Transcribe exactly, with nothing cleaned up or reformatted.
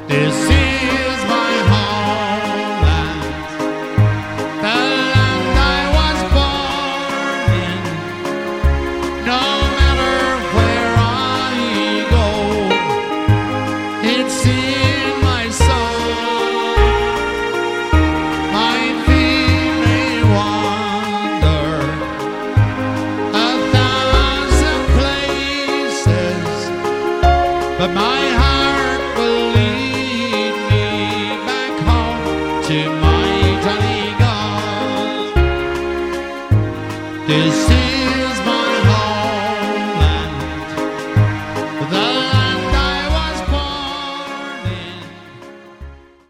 This is my homeland, the land I was born in. No matter where I go, it's in my soul. My feet may wander a thousand places, but my heart will lead me back home to my Johnny God. This